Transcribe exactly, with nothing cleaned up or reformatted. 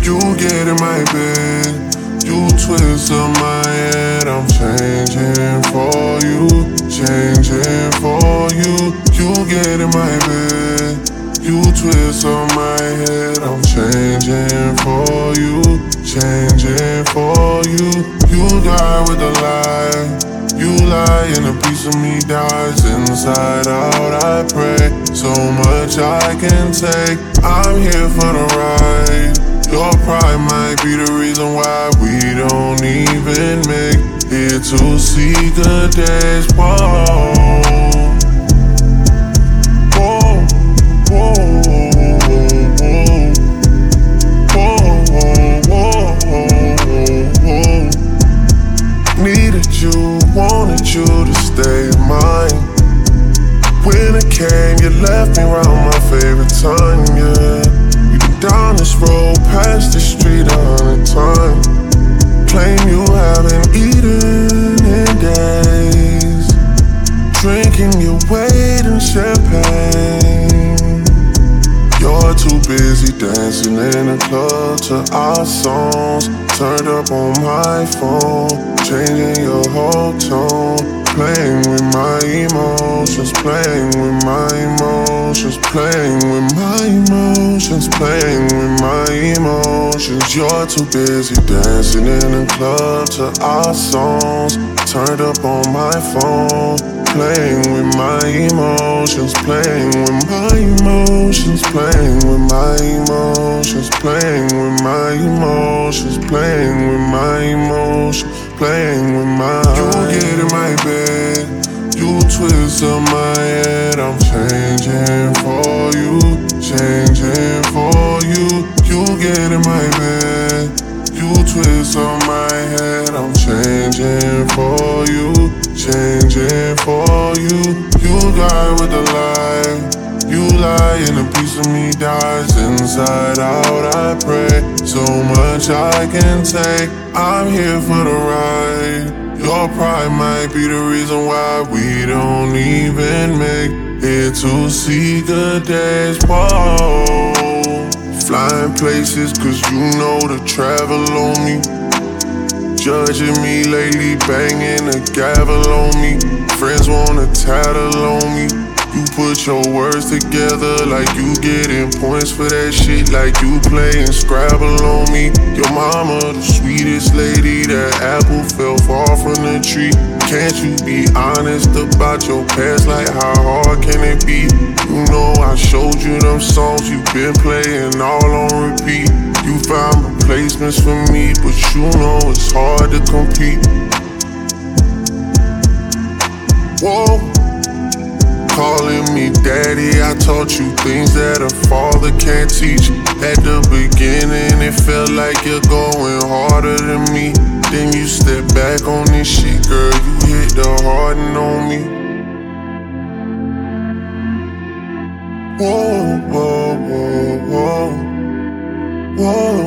You get in my bed, you twist up my head. I'm changing for you, changing for you. You get in my bed, you twist up my head. I'm changing for you, changing for you. You die with a lie, you lie and a piece of me dies. Inside out I pray, so much I can take. I'm here for the ride. Your pride might be the reason why we don't even make it to see good days. Whoa, whoa, whoa, whoa, whoa, whoa, whoa. Needed you, wanted you to stay mine. When it came, you left me around my favorite time, yeah. Down this road, past the street a hundred times. Claim you haven't eaten in days. Drinking your weight in champagne. You're too busy dancing in the club to our songs. Turned up on my phone, changing your whole tone. Playing with my emotions, playing with my emotions, playing with my emotions, playing with my emotions. You're too busy dancing in the club to our songs. Turned up on my phone, playing with my emotions, playing with my emotions, playing with my emotions, playing with my emotions, playing with my emotions, playing with my. You get in my bed, you twist up my head. I'm changing for you, changing for you. You get in my bed, you twist up my head. I'm changing for you, changing for you. You die with a lie, you lie and a piece of me dies. Inside out I pray, so much I can take. I'm here for the ride. Your pride might be the reason why we don't even make it to see good days. Whoa, flying places cause you know to travel on me. Judging me lately, banging a gavel on me. Friends wanna tattle on me. You put your words together like you getting points for that shit. Like you playing Scrabble on me. Your mama, the sweetest lady, that apple fell far from the tree. Can't you be honest about your past? Like how hard can it be? You know I showed you them songs you've been playing all on repeat. You found replacements for me, but you know it's hard to compete. Whoa, calling me daddy, I taught you things that a father can't teach. At the beginning, it felt like you're going harder than me. Then you step back on this shit, girl, you hit the harden on me. Whoa, whoa, whoa, whoa, whoa.